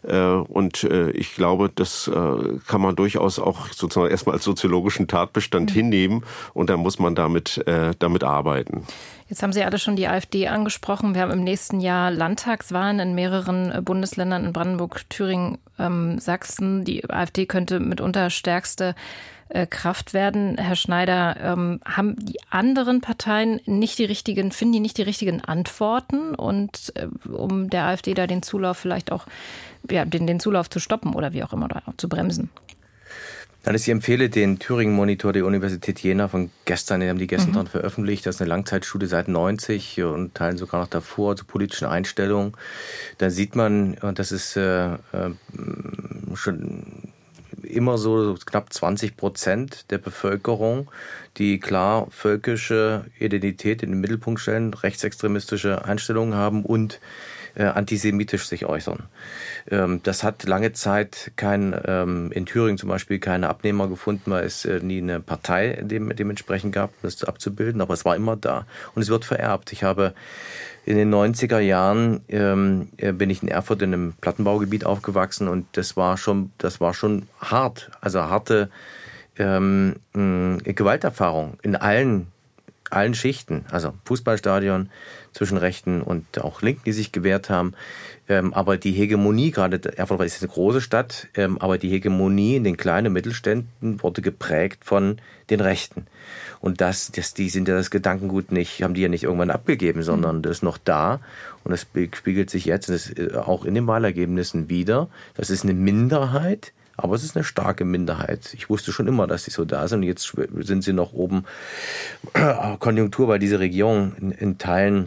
Und ich glaube, das kann man durchaus auch sozusagen erstmal als soziologischen Tatbestand mhm. hinnehmen. Und da muss man damit, damit arbeiten. Jetzt haben Sie alle schon die AfD angesprochen. Wir haben im nächsten Jahr Landtagswahlen in mehreren Bundesländern, in Brandenburg, Thüringen, ähm, Sachsen. Die AfD könnte mitunter stärkste äh, Kraft werden. Herr Schneider, ähm, haben die anderen Parteien nicht die richtigen, finden die nicht die richtigen Antworten? Und äh, um der AfD da den Zulauf vielleicht auch, ja, den, den Zulauf zu stoppen oder wie auch immer, oder auch zu bremsen? Dann ist, ich empfehle den Thüringen-Monitor der Universität Jena von gestern, den haben die gestern mhm. dran veröffentlicht. Das ist eine Langzeitstudie seit neunzig und teilen sogar noch davor zu politischen Einstellungen. Da sieht man, und das ist äh, schon immer so, knapp zwanzig Prozent der Bevölkerung, die klar völkische Identität in den Mittelpunkt stellen, rechtsextremistische Einstellungen haben und äh, antisemitisch sich äußern. Ähm, das hat lange Zeit kein, ähm, in Thüringen zum Beispiel keine Abnehmer gefunden, weil es äh, nie eine Partei dem, dementsprechend gab, das abzubilden, aber es war immer da und es wird vererbt. Ich habe in den neunziger Jahren ähm, bin ich in Erfurt in einem Plattenbaugebiet aufgewachsen und das war schon, das war schon hart, also harte ähm, Gewalterfahrung in allen, allen Schichten, also Fußballstadion zwischen Rechten und auch Linken, die sich gewehrt haben. Ähm, aber die Hegemonie, gerade Erfurt ist eine große Stadt, ähm, aber die Hegemonie in den kleinen Mittelständen wurde geprägt von den Rechten. Und das, das, die sind ja das Gedankengut nicht, haben die ja nicht irgendwann abgegeben, sondern das ist noch da. Und das spiegelt sich jetzt das auch in den Wahlergebnissen wieder. Das ist eine Minderheit, aber es ist eine starke Minderheit. Ich wusste schon immer, dass sie so da sind. Und jetzt sind sie noch oben Konjunktur, weil diese Regierung in, in Teilen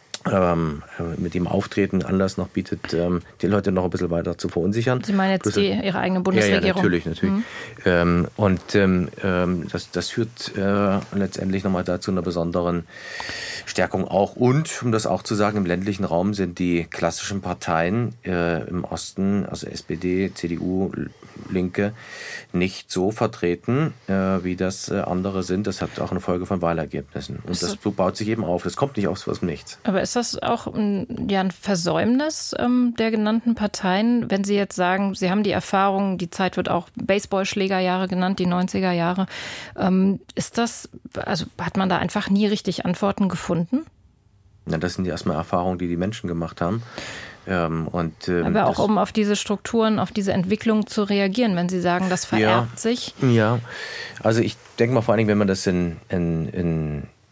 ähm, mit dem Auftreten Anlass noch bietet, ähm, die Leute noch ein bisschen weiter zu verunsichern. Sie meinen jetzt Plus, die, Ihre eigene Bundesregierung? Ja, ja natürlich, natürlich. Mhm. Ähm, und ähm, das, das führt äh, letztendlich nochmal dazu einer besonderen Stärkung auch. Und, um das auch zu sagen, im ländlichen Raum sind die klassischen Parteien äh, im Osten, also S P D, C D U, Linke, nicht so vertreten, äh, wie das äh, andere sind. Das hat auch eine Folge von Wahlergebnissen. Und ist das baut sich eben auf. Das kommt nicht aus dem Nichts. Aber ist das auch ein, ja, ein Versäumnis ähm, der genannten Parteien, wenn Sie jetzt sagen, Sie haben die Erfahrung, die Zeit wird auch Baseballschlägerjahre genannt, die neunziger Jahre. Ähm, ist das, also hat man da einfach nie richtig Antworten gefunden? Ja, das sind die erstmal Erfahrungen, die die Menschen gemacht haben. Ähm, und, ähm, Aber auch um auf diese Strukturen, auf diese Entwicklung zu reagieren, wenn Sie sagen, das vererbt ja, sich. Ja, also ich denke mal vor allen Dingen, wenn man das in, in, in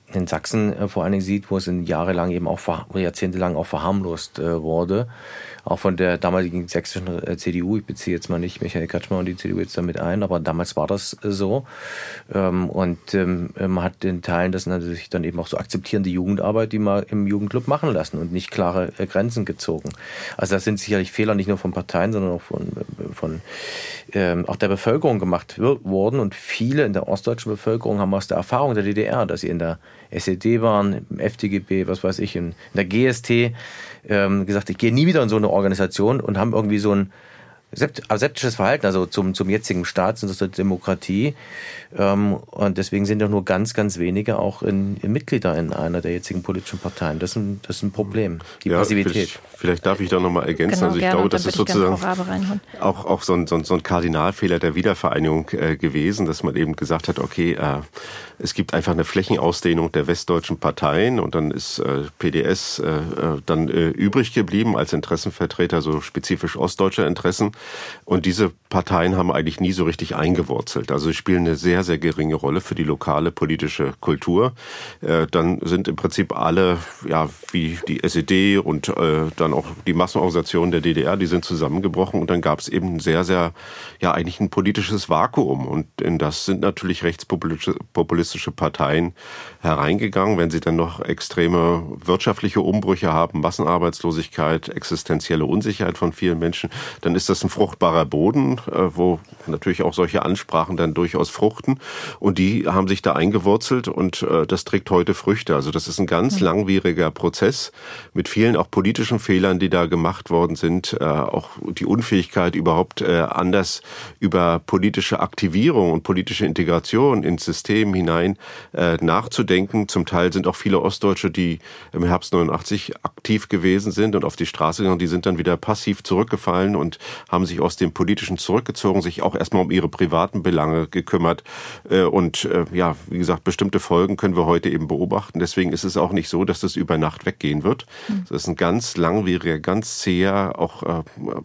in Sachsen äh, vor allen Dingen sieht, wo es in jahrelang eben auch, jahrzehntelang auch verharmlost äh, wurde. Auch von der damaligen sächsischen äh, C D U. Ich beziehe jetzt mal nicht Michael Kretschmer und die C D U jetzt damit ein, aber damals war das äh, so. Ähm, und ähm, man hat in Teilen das natürlich dann eben auch so akzeptierende Jugendarbeit, die man im Jugendclub machen lassen und nicht klare äh, Grenzen gezogen. Also das sind sicherlich Fehler nicht nur von Parteien, sondern auch von, von ähm, auch der Bevölkerung gemacht worden. Und viele in der ostdeutschen Bevölkerung haben aus der Erfahrung der D D R, dass sie in der S E D waren, im F D G B, was weiß ich, in, in der G S T, ähm, gesagt, ich gehe nie wieder in so eine Organisation und haben irgendwie so ein aseptisches Verhalten, also zum, zum jetzigen Staat, zur Demokratie. Ähm, und deswegen sind ja nur ganz, ganz wenige auch in, in Mitglieder in einer der jetzigen politischen Parteien. Das ist ein, das ist ein Problem, die ja, Passivität. Vielleicht, vielleicht darf ich da nochmal ergänzen. Genau, also ich gerne, glaube, das ist sozusagen auch, auch so, ein, so, ein, so ein Kardinalfehler der Wiedervereinigung äh, gewesen, dass man eben gesagt hat, okay, äh, es gibt einfach eine Flächenausdehnung der westdeutschen Parteien und dann ist äh, P D S äh, dann äh, übrig geblieben als Interessenvertreter so spezifisch ostdeutscher Interessen. Und diese Parteien haben eigentlich nie so richtig eingewurzelt. Also sie spielen eine sehr, sehr geringe Rolle für die lokale politische Kultur. Äh, dann sind im Prinzip alle, ja, wie die S E D und äh, dann auch die Massenorganisationen der D D R, die sind zusammengebrochen und dann gab es eben sehr, sehr, ja, eigentlich ein politisches Vakuum. Und in das sind natürlich rechtspopulistische Parteien hereingegangen. Wenn sie dann noch extreme wirtschaftliche Umbrüche haben, Massenarbeitslosigkeit, existenzielle Unsicherheit von vielen Menschen, dann ist das ein fruchtbarer Boden, wo natürlich auch solche Ansprachen dann durchaus fruchten. Und die haben sich da eingewurzelt und das trägt heute Früchte. Also das ist ein ganz langwieriger Prozess mit vielen auch politischen Fehlern, die da gemacht worden sind. Auch die Unfähigkeit, überhaupt anders über politische Aktivierung und politische Integration ins System hinein nachzudenken. Zum Teil sind auch viele Ostdeutsche, die im Herbst neunundachtzig aktiv gewesen sind und auf die Straße gegangen, die sind dann wieder passiv zurückgefallen und haben sich aus dem Politischen zurückgezogen, sich auch erstmal um ihre privaten Belange gekümmert. Und ja, wie gesagt, bestimmte Folgen können wir heute eben beobachten. Deswegen ist es auch nicht so, dass das über Nacht weggehen wird. Mhm. Das ist ein ganz langwieriger, ganz zäher, auch äh,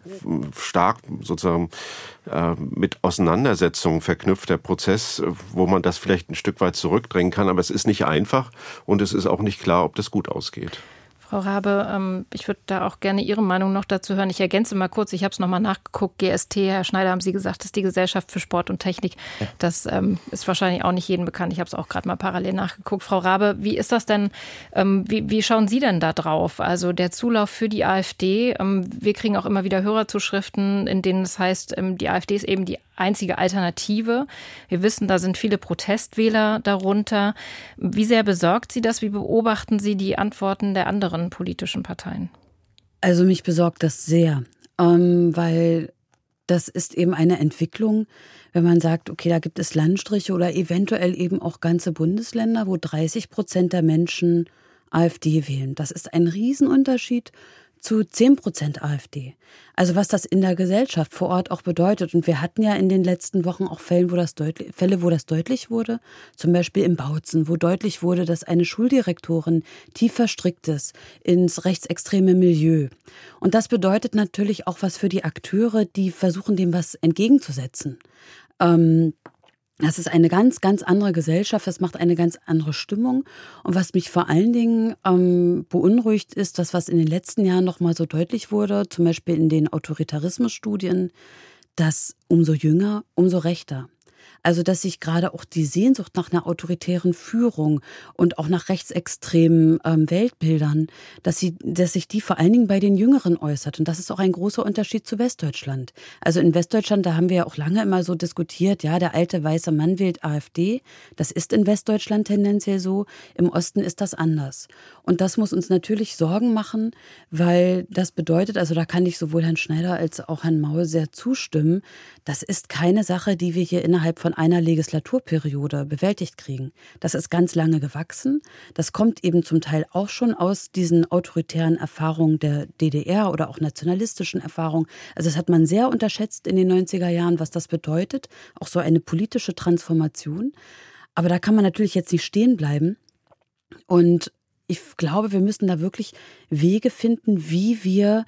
stark sozusagen äh, mit Auseinandersetzungen verknüpfter Prozess, wo man das vielleicht ein Stück weit zurückdrängen kann. Aber es ist nicht einfach und es ist auch nicht klar, ob das gut ausgeht. Frau Rabe, ich würde da auch gerne Ihre Meinung noch dazu hören. Ich ergänze mal kurz, ich habe es nochmal nachgeguckt. G S T, Herr Schneider, haben Sie gesagt, das ist die Gesellschaft für Sport und Technik. Ja. Das ähm, ist wahrscheinlich auch nicht jedem bekannt. Ich habe es auch gerade mal parallel nachgeguckt. Frau Rabe, wie ist das denn, ähm, wie, wie schauen Sie denn da drauf? Also der Zulauf für die AfD, ähm, wir kriegen auch immer wieder Hörerzuschriften, in denen es heißt, ähm, die AfD ist eben die einzige Alternative. Wir wissen, da sind viele Protestwähler darunter. Wie sehr besorgt Sie das? Wie beobachten Sie die Antworten der anderen politischen Parteien? Also mich besorgt das sehr, ähm, weil das ist eben eine Entwicklung, wenn man sagt, okay, da gibt es Landstriche oder eventuell eben auch ganze Bundesländer, wo dreißig Prozent der Menschen AfD wählen. Das ist ein Riesenunterschied zu zehn Prozent AfD. Also was das in der Gesellschaft vor Ort auch bedeutet. Und wir hatten ja in den letzten Wochen auch Fälle, wo das deutlich, Fälle, wo das deutlich wurde. Zum Beispiel in Bautzen, wo deutlich wurde, dass eine Schuldirektorin tief verstrickt ist ins rechtsextreme Milieu. Und das bedeutet natürlich auch was für die Akteure, die versuchen, dem was entgegenzusetzen. Ähm, Das ist eine ganz, ganz andere Gesellschaft, das macht eine ganz andere Stimmung. Und was mich vor allen Dingen ähm, beunruhigt, ist das, was in den letzten Jahren noch mal so deutlich wurde, zum Beispiel in den Autoritarismusstudien, dass umso jünger, umso rechter. Also dass sich gerade auch die Sehnsucht nach einer autoritären Führung und auch nach rechtsextremen ähm, Weltbildern, dass, sie, dass sich die vor allen Dingen bei den Jüngeren äußert. Und das ist auch ein großer Unterschied zu Westdeutschland. Also in Westdeutschland, da haben wir ja auch lange immer so diskutiert, ja, der alte weiße Mann wählt AfD. Das ist in Westdeutschland tendenziell so. Im Osten ist das anders. Und das muss uns natürlich Sorgen machen, weil das bedeutet, also da kann ich sowohl Herrn Schneider als auch Herrn Maul sehr zustimmen, das ist keine Sache, die wir hier innerhalb von einer Legislaturperiode bewältigt kriegen. Das ist ganz lange gewachsen. Das kommt eben zum Teil auch schon aus diesen autoritären Erfahrungen der D D R oder auch nationalistischen Erfahrungen. Also das hat man sehr unterschätzt in den neunziger Jahren, was das bedeutet. Auch so eine politische Transformation. Aber da kann man natürlich jetzt nicht stehen bleiben. Und ich glaube, wir müssen da wirklich Wege finden, wie wir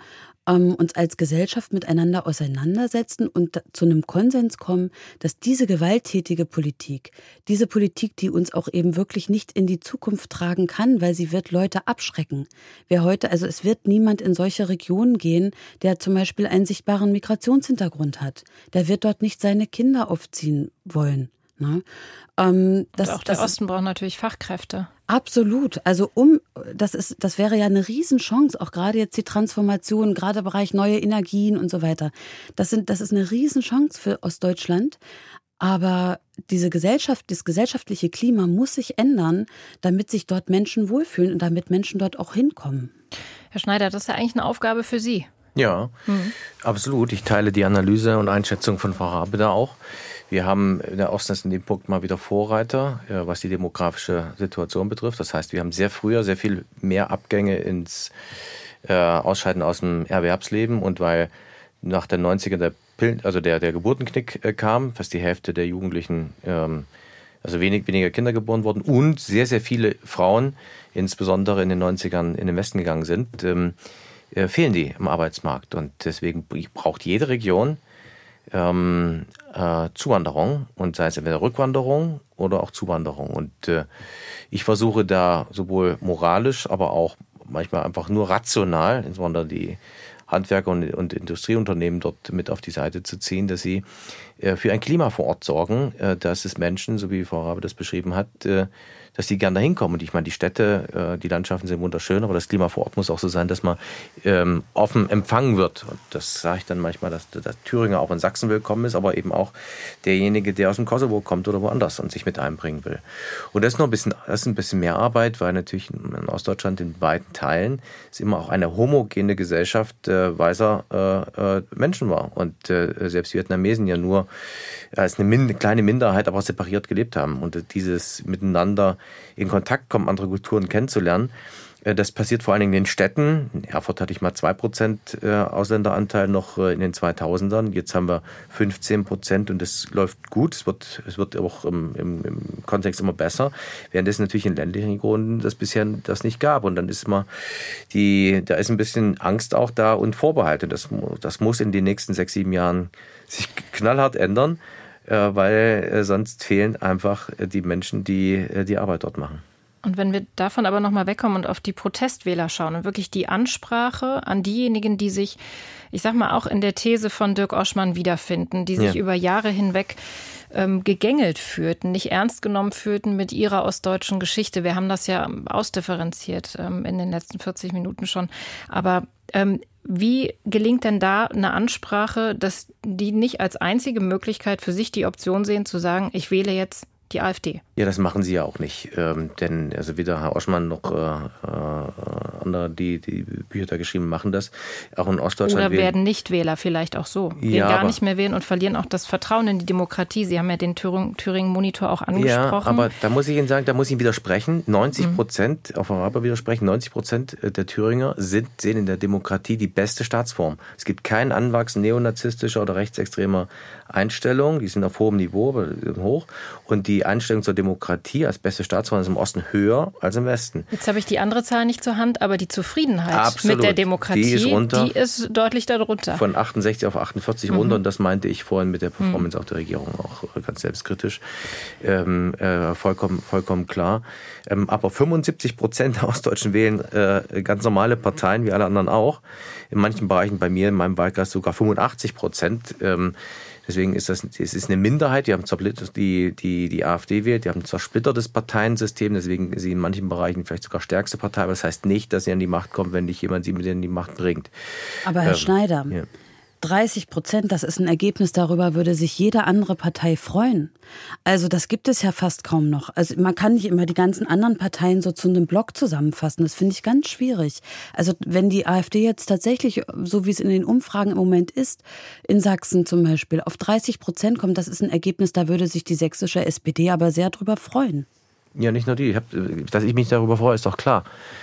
ähm, uns als Gesellschaft miteinander auseinandersetzen und zu einem Konsens kommen, dass diese gewalttätige Politik, diese Politik, die uns auch eben wirklich nicht in die Zukunft tragen kann, weil sie wird Leute abschrecken. Wer heute, also es wird niemand in solche Regionen gehen, der zum Beispiel einen sichtbaren Migrationshintergrund hat. Der wird dort nicht seine Kinder aufziehen wollen. Ne? Ähm, das, und auch der das Osten braucht natürlich Fachkräfte. Absolut. Also um das ist, das wäre ja eine Riesenchance, auch gerade jetzt die Transformation, gerade im Bereich neue Energien und so weiter. Das sind, das ist eine Riesenchance für Ostdeutschland. Aber diese Gesellschaft, das gesellschaftliche Klima muss sich ändern, damit sich dort Menschen wohlfühlen und damit Menschen dort auch hinkommen. Herr Schneider, das ist ja eigentlich eine Aufgabe für Sie. Ja, mhm. absolut. Ich teile die Analyse und Einschätzung von Frau Rabe da auch. Wir haben in der Osten in dem Punkt mal wieder Vorreiter, was die demografische Situation betrifft. Das heißt, wir haben sehr früher sehr viel mehr Abgänge ins äh, Ausscheiden aus dem Erwerbsleben. Und weil nach den neunzigern der, Pil- also der, der Geburtenknick äh, kam, fast die Hälfte der Jugendlichen, ähm, also wenig, weniger Kinder geboren wurden und sehr, sehr viele Frauen, insbesondere in den neunzigern, in den Westen gegangen sind, ähm, äh, fehlen die im Arbeitsmarkt. Und deswegen braucht jede Region Ähm, äh, Zuwanderung und sei es entweder Rückwanderung oder auch Zuwanderung. Und äh, ich versuche da sowohl moralisch, aber auch manchmal einfach nur rational, insbesondere die Handwerker und, und Industrieunternehmen dort mit auf die Seite zu ziehen, dass sie äh, für ein Klima vor Ort sorgen, äh, dass es Menschen, so wie Frau Rabe das beschrieben hat, äh, dass die gerne dahin kommen. Und ich meine, die Städte, äh, die Landschaften sind wunderschön, aber das Klima vor Ort muss auch so sein, dass man ähm, offen empfangen wird. Und das sage ich dann manchmal, dass, dass Thüringer auch in Sachsen willkommen ist, aber eben auch derjenige, der aus dem Kosovo kommt oder woanders und sich mit einbringen will. Und das ist noch ein bisschen, das ist ein bisschen mehr Arbeit, weil natürlich in Ostdeutschland in weiten Teilen ist immer auch eine homogene Gesellschaft äh, weißer äh, äh, Menschen war. Und äh, selbst Vietnamesen ja nur als eine, min- eine kleine Minderheit, aber auch separiert gelebt haben. Und äh, dieses Miteinander in Kontakt kommen, andere Kulturen kennenzulernen. Das passiert vor allen Dingen in den Städten. In Erfurt hatte ich mal zwei Prozent Ausländeranteil noch in den zweitausendern. Jetzt haben wir fünfzehn Prozent und das läuft gut. Es wird, es wird auch im, im, im Kontext immer besser. Während es natürlich in ländlichen Regionen das bisher das nicht gab. Und dann ist immer die, da ist ein bisschen Angst auch da und Vorbehalte. Das, das muss in den nächsten sechs, sieben Jahren sich knallhart ändern, weil sonst fehlen einfach die Menschen, die die Arbeit dort machen. Und wenn wir davon aber nochmal wegkommen und auf die Protestwähler schauen und wirklich die Ansprache an diejenigen, die sich, ich sag mal, auch in der These von Dirk Oschmann wiederfinden, die sich ja. über Jahre hinweg ähm, gegängelt fühlten, nicht ernst genommen fühlten mit ihrer ostdeutschen Geschichte. Wir haben das ja ausdifferenziert ähm, in den letzten vierzig Minuten schon. Aber ähm, wie gelingt denn da eine Ansprache, dass die nicht als einzige Möglichkeit für sich die Option sehen, zu sagen, ich wähle jetzt die AfD? Ja, das machen sie ja auch nicht. Ähm, denn also weder Herr Oschmann noch äh, äh, andere, die die Bücher da geschrieben, machen das. Auch in Ostdeutschland. Oder werden Nichtwähler vielleicht auch so. Wählen ja, gar nicht mehr wählen und verlieren auch das Vertrauen in die Demokratie. Sie haben ja den Thüringen-Monitor auch angesprochen. Ja, aber da muss ich Ihnen sagen, da muss ich Ihnen widersprechen. neunzig Prozent, mhm. auf Europa widersprechen, neunzig Prozent der Thüringer sind, sehen in der Demokratie die beste Staatsform. Es gibt keinen Anwachsen neonazistischer oder rechtsextremer Einstellungen. Die sind auf hohem Niveau, aber hoch. Und die Einstellung zur Demokratie als beste Staatsform ist im Osten höher als im Westen. Jetzt habe ich die andere Zahl nicht zur Hand, aber die Zufriedenheit Absolut. mit der Demokratie, die ist, runter, die ist deutlich darunter. Von achtundsechzig auf achtundvierzig mhm. runter. Und das meinte ich vorhin mit der Performance mhm. auch der Regierung, auch ganz selbstkritisch. Ähm, äh, vollkommen, vollkommen klar. Ähm, aber fünfundsiebzig Prozent der Ostdeutschen wählen äh, ganz normale Parteien, wie alle anderen auch. In manchen Bereichen, bei mir in meinem Wahlkreis sogar fünfundachtzig Prozent. Ähm, Deswegen ist das, es ist eine Minderheit, die haben die, die, die AfD wählt, die haben ein zersplittertes Parteiensystem, deswegen ist sie in manchen Bereichen vielleicht sogar stärkste Partei, aber das heißt nicht, dass sie an die Macht kommt, wenn nicht jemand sie mit in die Macht bringt. Aber Herr ähm, Schneider, ja. dreißig Prozent, das ist ein Ergebnis, darüber würde sich jede andere Partei freuen. Also das gibt es ja fast kaum noch. Also man kann nicht immer die ganzen anderen Parteien so zu einem Block zusammenfassen. Das finde ich ganz schwierig. Also wenn die AfD jetzt tatsächlich, so wie es in den Umfragen im Moment ist, in Sachsen zum Beispiel, auf dreißig Prozent kommt, das ist ein Ergebnis, da würde sich die sächsische S P D aber sehr drüber freuen. Ja, nicht nur die. Ich hab, dass ich mich darüber freue, ist doch klar.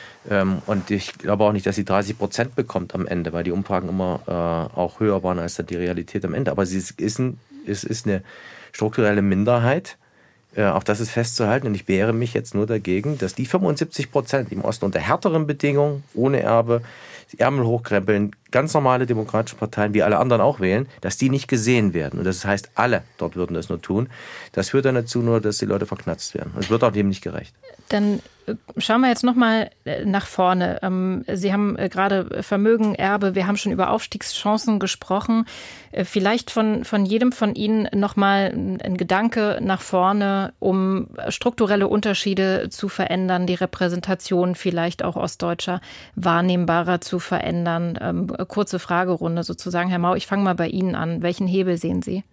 Und ich glaube auch nicht, dass sie dreißig Prozent bekommt am Ende, weil die Umfragen immer äh, auch höher waren als die Realität am Ende. Aber sie ist, ein, es ist eine strukturelle Minderheit, äh, auch das ist festzuhalten. Und ich wehre mich jetzt nur dagegen, dass die fünfundsiebzig Prozent im Osten unter härteren Bedingungen, ohne Erbe, die Ärmel hochkrempeln, ganz normale demokratische Parteien, wie alle anderen auch wählen, dass die nicht gesehen werden. Und das heißt, alle dort würden das nur tun. Das führt dann dazu nur, dass die Leute verknatzt werden. Und es wird auch dem nicht gerecht. Dann schauen wir jetzt nochmal nach vorne. Sie haben gerade Vermögen, Erbe, wir haben schon über Aufstiegschancen gesprochen. Vielleicht von, von jedem von Ihnen nochmal ein Gedanke nach vorne, um strukturelle Unterschiede zu verändern, die Repräsentation vielleicht auch Ostdeutscher wahrnehmbarer zu verändern. Kurze Fragerunde sozusagen. Herr Mau, ich fange mal bei Ihnen an. Welchen Hebel sehen Sie?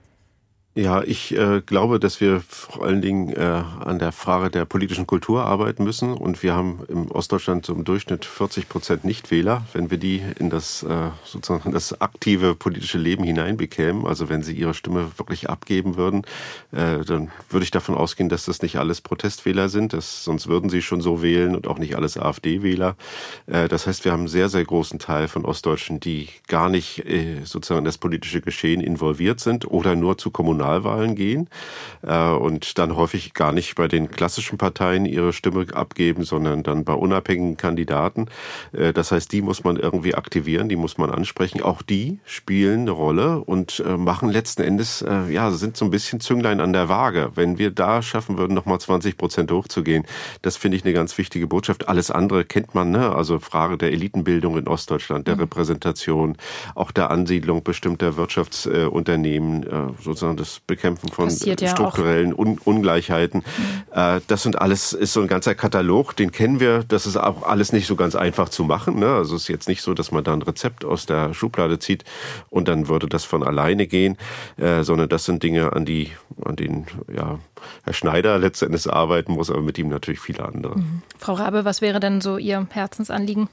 Ja, ich äh, glaube, dass wir vor allen Dingen äh, an der Frage der politischen Kultur arbeiten müssen. Und wir haben im Ostdeutschland so im Durchschnitt vierzig Prozent Nichtwähler. Wenn wir die in das äh, sozusagen das aktive politische Leben hineinbekämen, also wenn sie ihre Stimme wirklich abgeben würden, äh, dann würde ich davon ausgehen, dass das nicht alles Protestwähler sind. Das, sonst würden sie schon so wählen und auch nicht alles AfD-Wähler. Äh, das heißt, wir haben einen sehr, sehr großen Teil von Ostdeutschen, die gar nicht äh, sozusagen in das politische Geschehen involviert sind oder nur zu Kommunalwahlen gehen äh, und dann häufig gar nicht bei den klassischen Parteien ihre Stimme abgeben, sondern dann bei unabhängigen Kandidaten. Äh, das heißt, die muss man irgendwie aktivieren, die muss man ansprechen. Auch die spielen eine Rolle und äh, machen letzten Endes, äh, ja, sind so ein bisschen Zünglein an der Waage. Wenn wir da schaffen würden, nochmal zwanzig Prozent hochzugehen, das finde ich eine ganz wichtige Botschaft. Alles andere kennt man, ne? Also Frage der Elitenbildung in Ostdeutschland, der mhm. Repräsentation, auch der Ansiedlung bestimmter Wirtschaftsunternehmen, äh, sozusagen das Bekämpfen von ja strukturellen Un- Ungleichheiten. Mhm. Äh, das sind alles, ist so ein ganzer Katalog, den kennen wir. Das ist auch alles nicht so ganz einfach zu machen. Ne? Also es ist jetzt nicht so, dass man da ein Rezept aus der Schublade zieht und dann würde das von alleine gehen, äh, sondern das sind Dinge, an die, an denen ja, Herr Schneider letztendlich arbeiten muss, aber mit ihm natürlich viele andere. Mhm. Frau Rabe, was wäre denn so Ihr Herzensanliegen?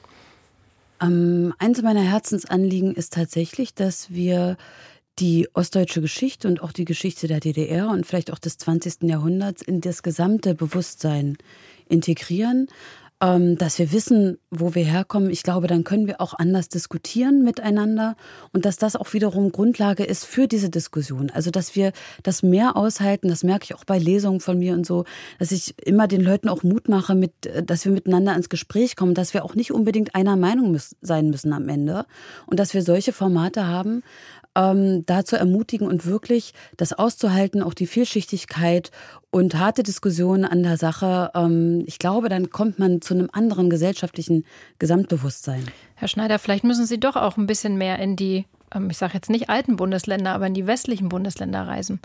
Ähm, eins meiner Herzensanliegen ist tatsächlich, dass wir die ostdeutsche Geschichte und auch die Geschichte der D D R und vielleicht auch des zwanzigsten Jahrhunderts in das gesamte Bewusstsein integrieren, ähm, dass wir wissen, wo wir herkommen. Ich glaube, dann können wir auch anders diskutieren miteinander und dass das auch wiederum Grundlage ist für diese Diskussion. Also, dass wir das mehr aushalten, das merke ich auch bei Lesungen von mir und so, dass ich immer den Leuten auch Mut mache, mit, dass wir miteinander ins Gespräch kommen, dass wir auch nicht unbedingt einer Meinung müssen, sein müssen am Ende und dass wir solche Formate haben, Ähm, dazu ermutigen und wirklich das auszuhalten, auch die Vielschichtigkeit und harte Diskussionen an der Sache. Ähm, ich glaube, dann kommt man zu einem anderen gesellschaftlichen Gesamtbewusstsein. Herr Schneider, vielleicht müssen Sie doch auch ein bisschen mehr in die, ähm, ich sage jetzt nicht alten Bundesländer, aber in die westlichen Bundesländer reisen.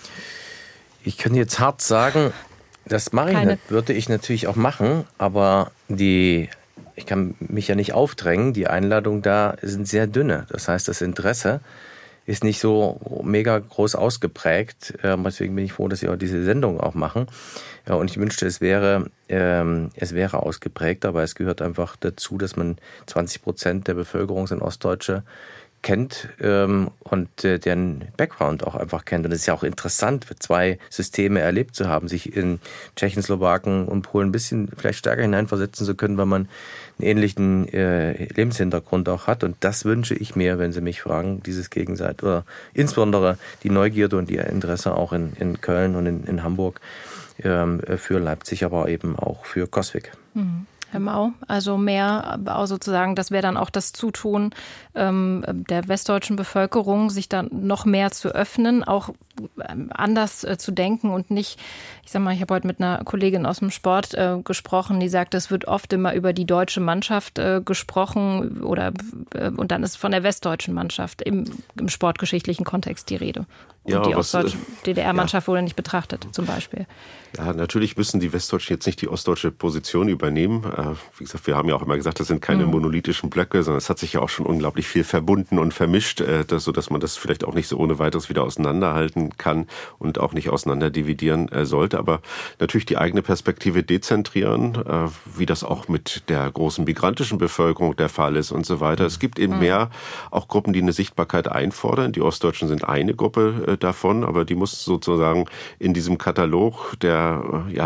Ich kann jetzt hart sagen, das mache ich, würde ich natürlich auch machen, aber die ich kann mich ja nicht aufdrängen, die Einladungen da sind sehr dünne. Das heißt, das Interesse ist nicht so mega groß ausgeprägt. Deswegen bin ich froh, dass Sie auch diese Sendung auch machen. Und ich wünschte, es wäre, ähm, es wäre ausgeprägt, aber es gehört einfach dazu, dass man zwanzig Prozent der Bevölkerung sind Ostdeutsche kennt ähm, und äh, deren Background auch einfach kennt. Und es ist ja auch interessant, zwei Systeme erlebt zu haben, sich in Tschechoslowaken und Polen ein bisschen vielleicht stärker hineinversetzen zu können, weil man einen ähnlichen äh, Lebenshintergrund auch hat. Und das wünsche ich mir, wenn Sie mich fragen, dieses Gegenseit oder insbesondere die Neugierde und ihr Interesse auch in, in Köln und in, in Hamburg ähm, für Leipzig, aber eben auch für Coswig. Mhm. Herr Mau, also mehr sozusagen, das wäre dann auch das Zutun ähm, der westdeutschen Bevölkerung, sich dann noch mehr zu öffnen, auch ähm, anders äh, zu denken und nicht, ich sag mal, ich habe heute mit einer Kollegin aus dem Sport äh, gesprochen, die sagt, es wird oft immer über die deutsche Mannschaft äh, gesprochen oder äh, und dann ist von der westdeutschen Mannschaft im, im sportgeschichtlichen Kontext die Rede. Und ja, die ostdeutsche D D R-Mannschaft ja. wurde nicht betrachtet, zum Beispiel. Ja, natürlich müssen die Westdeutschen jetzt nicht die ostdeutsche Position übernehmen. Äh, wie gesagt, wir haben ja auch immer gesagt, das sind keine mhm. monolithischen Blöcke, sondern es hat sich ja auch schon unglaublich viel verbunden und vermischt, äh, das, sodass man das vielleicht auch nicht so ohne weiteres wieder auseinanderhalten kann und auch nicht auseinander dividieren äh, sollte. Aber natürlich die eigene Perspektive dezentrieren, äh, wie das auch mit der großen migrantischen Bevölkerung der Fall ist und so weiter. Es gibt eben mhm. mehr auch Gruppen, die eine Sichtbarkeit einfordern. Die Ostdeutschen sind eine Gruppe äh, davon, aber die muss sozusagen in diesem Katalog der ja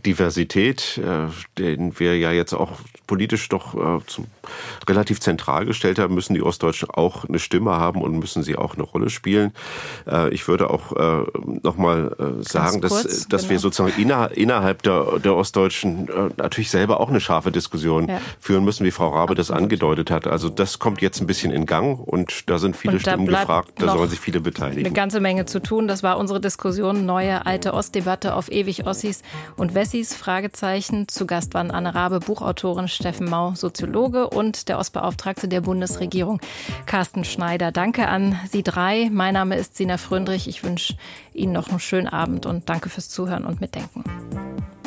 Diversität, äh, den wir ja jetzt auch politisch doch äh, zum, relativ zentral gestellt haben, müssen die Ostdeutschen auch eine Stimme haben und müssen sie auch eine Rolle spielen. Äh, ich würde auch äh, nochmal äh, sagen, kurz, dass, dass genau. wir sozusagen inner, innerhalb der, der Ostdeutschen äh, natürlich selber auch eine scharfe Diskussion ja. führen müssen, wie Frau Rabe Absolut. das angedeutet hat. Also das kommt jetzt ein bisschen in Gang und da sind viele Stimmen gefragt, da sollen sich viele beteiligen. Eine ganze Menge zu tun. Das war unsere Diskussion, neue alte Ostdebatte auf ewig Ossis und Wessis, Fragezeichen. Zu Gast waren Anne Rabe, Buchautorin, Steffen Mau, Soziologe und der Ostbeauftragte der Bundesregierung, Carsten Schneider. Danke an Sie drei. Mein Name ist Sina Fröndrich. Ich wünsche Ihnen noch einen schönen Abend und danke fürs Zuhören und Mitdenken.